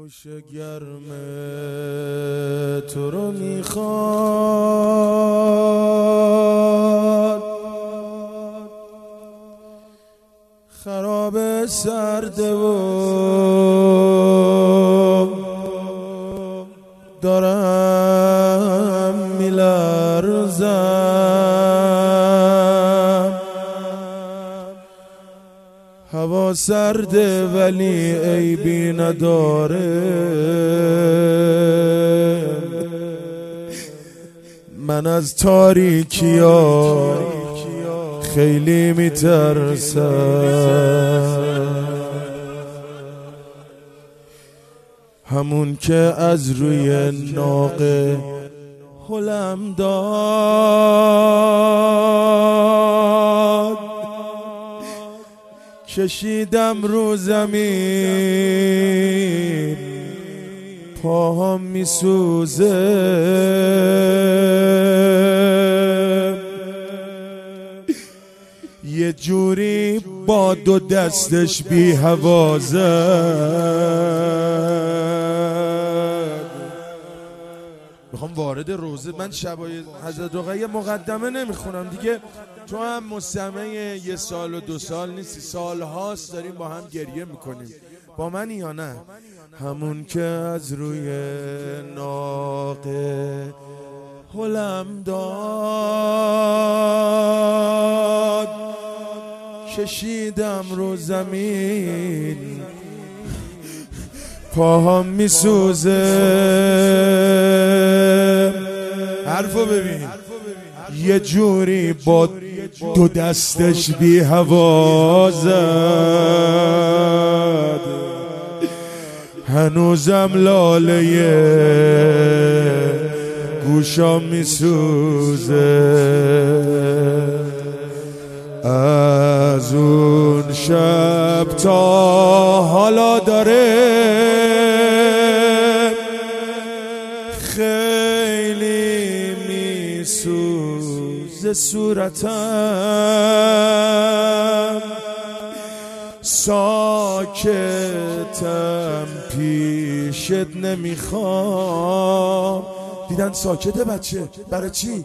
گوش گرم تو رو میخواد، خراب سرده و دارم میلرزم. هوا سرده ولی عیبی نداره، من از تاریکیا خیلی میترسم. همون که از روی ناقه هلم داد، کشیدم رو زمین پاهم میسوزه. یه جوری با دو دستش بی هوا زد. میخوام وارد روزه، من شبای حضرت رقیه مقدمه نمیخونم دیگه، تو هم مستمع 1 سال و 2 سال نیستی، سال هاست داریم با هم گریه میکنیم. با منی یا نه؟ همون که از روی ناقه هلم داد، کشیدم رو زمین پاهم میسوزه. حرفو ببین، یه جوری با دو دستش بی هوا زد، هنوزم لاله گوشام میسوزه. از اون شب تا حالا داره خیلی میسوزه صورتم، ساکتم پیشت نمیخوام. دیدن ساکته بچه؟ برای چی؟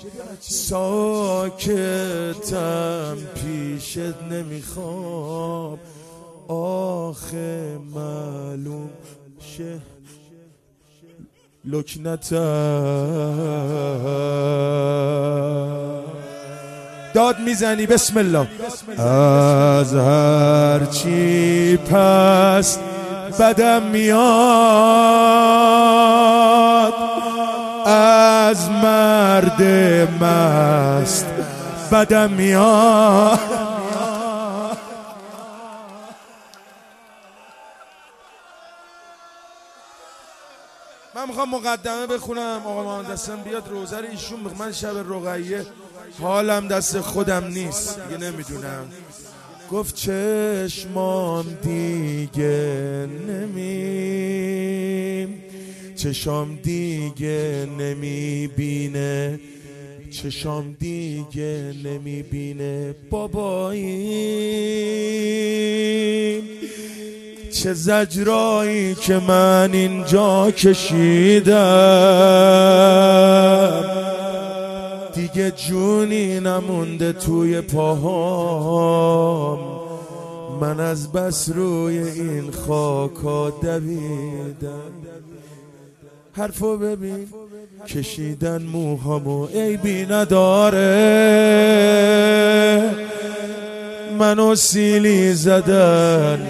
ساکتم پیشت نمیخوام، آخه معلوم شه لکنتم. داد میزنی بسم الله. از هرچی پس بدم میاد، از مرد مست بدم میاد. من میخوام مقدمه بخونم، آقا مهندسم بیاد روزه رو ایشون من شب رقیه حالم دست خودم نیست دیگه، نمیدونم. گفت چشمام دیگه چشام دیگه نمیبینه، چشام دیگه نمیبینه بابایی. چه زجرایی که من اینجا کشیدم، دیگه جونی نمونده توی پاهام، من از بس روی این خاکا دویدم. حرفو ببین، کشیدن موهامو عیبی نداره، منو سیلی زدن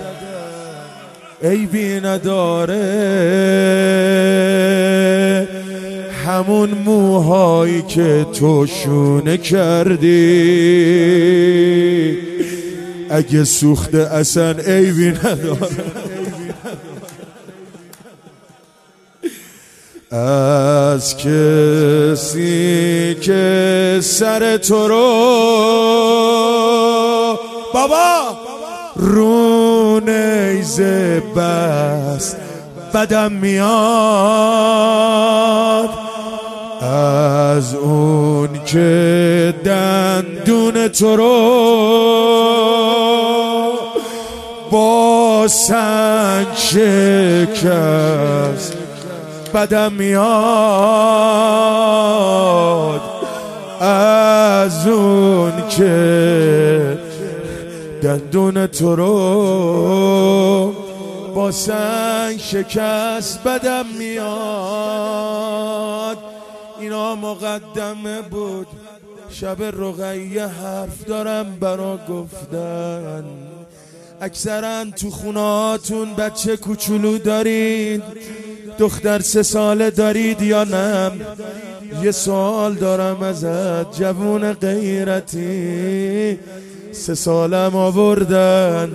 عیبی نداره. همون موهایی که تو شونه کردی اگه سوخته اصلا عیبی نداره. از کسی که سر تو رو بابا رو نیزه بس بدم میاد، از اون که دندون تو رو با سنگ شکست بدم میاد از اون که دندون تو رو با سنگ شکست بدم میاد. اینا مقدمه بود، شب رقیه حرف دارم برا گفتن. اکثرا تو خوناتون بچه کوچولو دارید، دختر 3 ساله دارید یا نه؟ یه سوال دارم ازت جوون غیرتی، 3 سالم آوردن،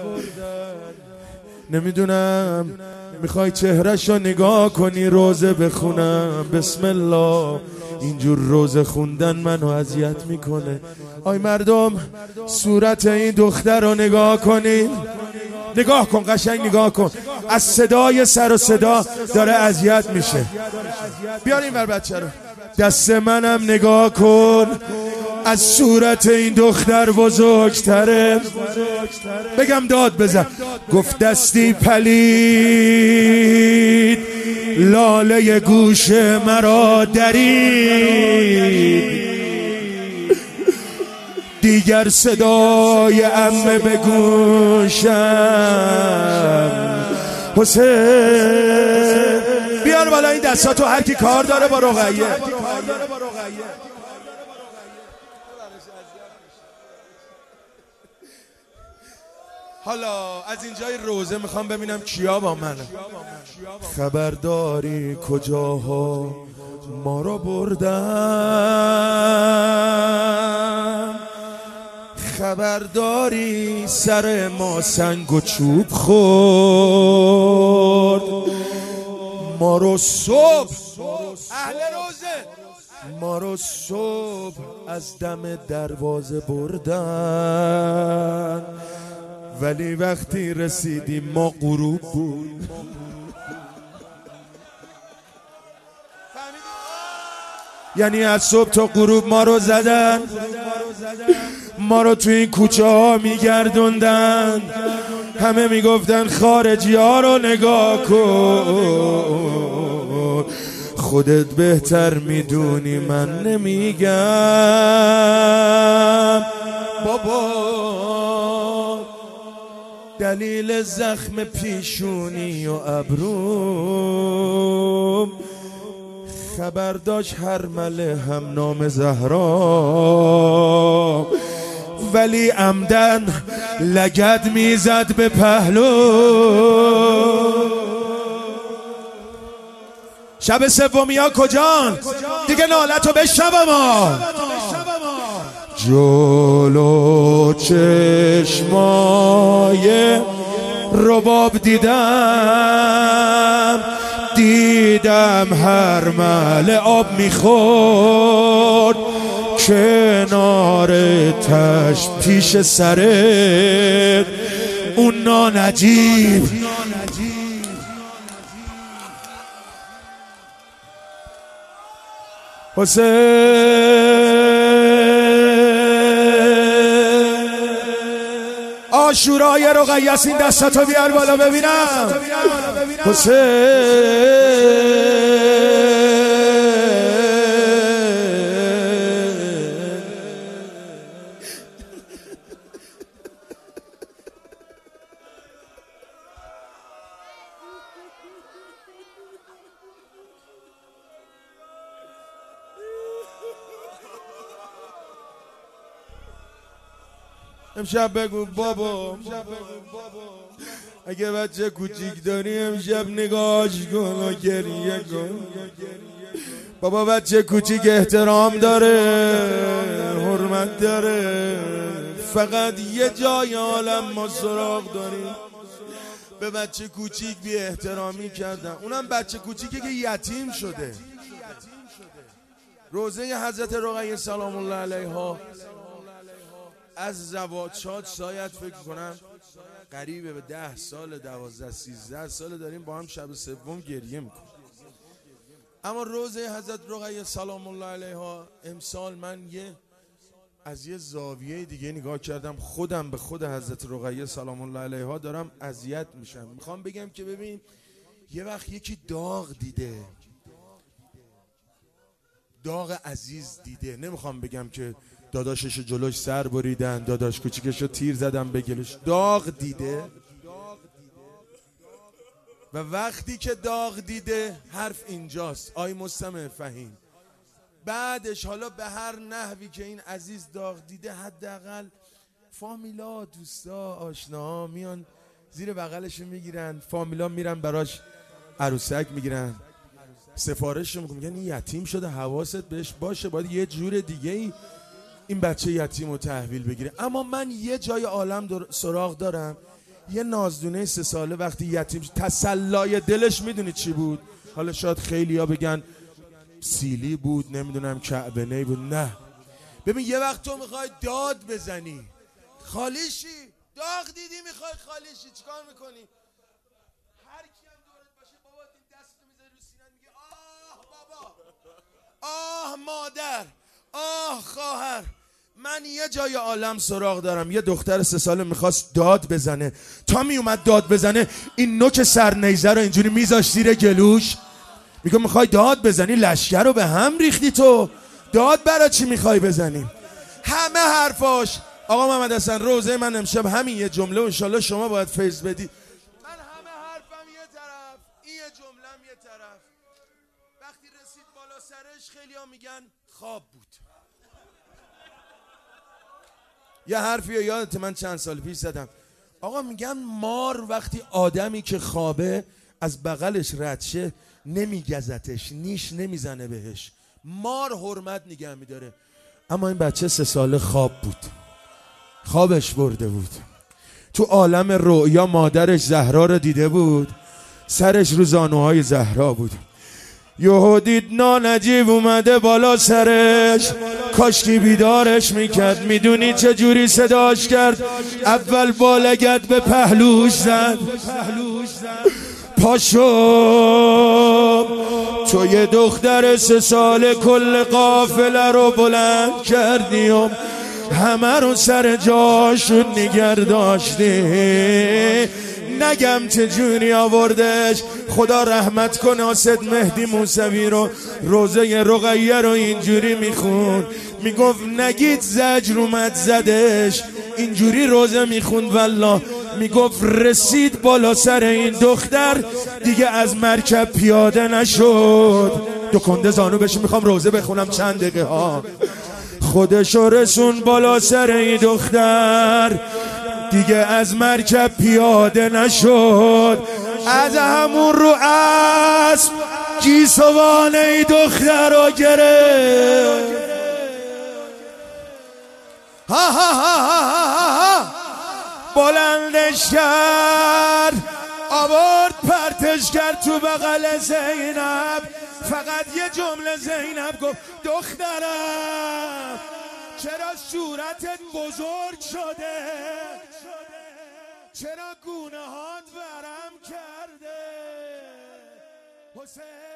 نمیدونم میخوای چهرش رو نگاه کنی روزه بخونم؟ بسم الله. اینجور روزه خوندن منو اذیت میکنه. آی مردم صورت این دختر رو نگاه کنین، نگاه کن، قشنگ نگاه کن، از صدای سر و صدا داره اذیت میشه. بیار این ور بچه رو، دست منم نگاه کن، از صورت این دختر بزرگتره. بگم داد بزن. گفت دستی پلید لاله گوش مرا درید، دیگر صدای عمه به گوشم. حسین بیار بالا این دستاتو، هر کی کار داره با رقیه. حالا از اینجای روزه میخوام ببینم کیا با منه. خبرداری کجاها ما رو بردن، خبرداری سر ما سنگ و چوب خورد، ما رو صبح اهل روزه، ما رو صبح از دم دروازه بردن، ولی وقتی رسیدیم ما غروب بود. یعنی از صبح تا غروب ما رو زدن، ما رو تو این کوچه ها میگردوندن، همه میگفتن خارجی ها رو نگاه کن، خودت بهتر میدونی من نمیگم. بابا دلیل زخم پیشونی و ابروم خبر داشت هر مله هم نام زهرا، ولی عمدن لگد میزد به پهلو. شب سومیا کجان؟ دیگه نالتو بشنوم. جلو چشمای رباب دیدم هر مله آب میخورد، کنار تشت پیش سرت اون نانجیب. حسین آشورای رقیه است، این دستاتو بیار بالا ببینم. حسین امشب بگو بابا، اگه بچه کوچیک داری امشب نگاهش کن و گریه کن. بابا بچه کوچیک احترام داره، حرمت داره، فقط یه جای عالم ما سراغ داریم به بچه کوچیک بی احترامی کردن، اونم بچه کوچیکی که یتیم شده. روزه حضرت رقیه سلام الله علیها از زواجات شاید فکر کنم قریب به 10 سال 12 13 سال داریم با هم شب سوم گریه میکنیم. اما روزه حضرت رقیه سلام الله علیها امسال من یه از یه زاویه دیگه نگاه کردم، خودم به خود حضرت رقیه سلام الله علیها دارم اذیت میشم. میخوام بگم که ببین یه وقت یکی داغ دیده، داغ عزیز دیده، نمیخوام بگم که داداشش جلوش سر بریدن، داداش کوچیکشو تیر زدن به گلوش، داغ دیده و وقتی که داغ دیده حرف اینجاست. آی مستمع فهیم، بعدش حالا به هر نحوی که این عزیز داغ دیده، حداقل فامیلا، دوستا، آشناها میان زیر بغلش میگیرن، فامیلا میرن براش عروسک میگیرن، سفارش رو میگن این یتیم شده حواست بهش باشه، باید یه جور دیگه این بچه یتیم رو تحویل بگیره. اما من یه جای عالم سراغ دارم، یه نازدونه 3 ساله وقتی یتیم شد، تسلای دلش میدونی چی بود؟ حالا شاید خیلی ها بگن سیلی بود، نمیدونم کعبه نی بود، نه. ببین یه وقت تو میخوای داد بزنی، خالیشی، داغ دیدی میخوای خالیشی، چیکار میکنی؟ هر کی هم دورت باشه بابا این دستو میذاری رو سینه، میگه آه بابا، آه مادر، آه خواهر. من یه جای عالم سراغ دارم، یه دختر 3 ساله میخواست داد بزنه، تا میومد داد بزنه این نوک سرنیزه رو اینجوری میذاشت زیر گلوش، میگه میخوای داد بزنی؟ لشکر رو به هم ریختی تو، داد برای چی میخوای بزنی؟ همه حرفاش. آقا محمد حسن روزه من امشب همین یه جمله و انشالله شما باید فیض بدی. من همه حرفم یه طرف، این یه جملم یه طرف. وقتی رسید بالا سرش خیلی ها میگن خواب بود. یه حرفی یادت من چند سال پیش زدم، آقا میگن مار وقتی آدمی که خوابه از بغلش رد شه نمیگزتش، نیش نمیزنه بهش، مار حرمت نگه میداره. اما این بچه 3 ساله خواب بود، خوابش برده بود، تو عالم رؤیا مادرش زهرا رو دیده بود، سرش رو زانوهای زهرا بود. یهو دید نانجیب اومده بالا سرش، کاشکی بیدارش میکرد. میدونی چه جوری صداش کرد؟ اول با لگد به پهلوش زد، پاشو تو یه دختر 3 ساله کل قافله رو بلند کردی و همه رو سر جاشون نگر داشتی. نگم چه جوری آوردش، خدا رحمت کنه اسد مهدی موسوی رو، روزه رقیه رو اینجوری میخوند، میگفت نگید زجر اومد زدش، اینجوری روزه میخوند والله، میگفت رسید بالا سر این دختر دیگه از مرکب پیاده نشد. 2 کنده زانو بشی، میخوام روزه بخونم چند دقیقه ها. خودشو رسون بالا سر این دختر دیگه از مرکب پیاده نشد. از همون رو اسب گیسوان ای دختر رو گرفت، ها ها ها ها ها بلندش کرد، آورد پرتش کرد تو بغل زینب. فقط یه جمله زینب گفت دخترم چرا صورتت بزرگ شده، چرا گونه هات ورم کرده؟ حسین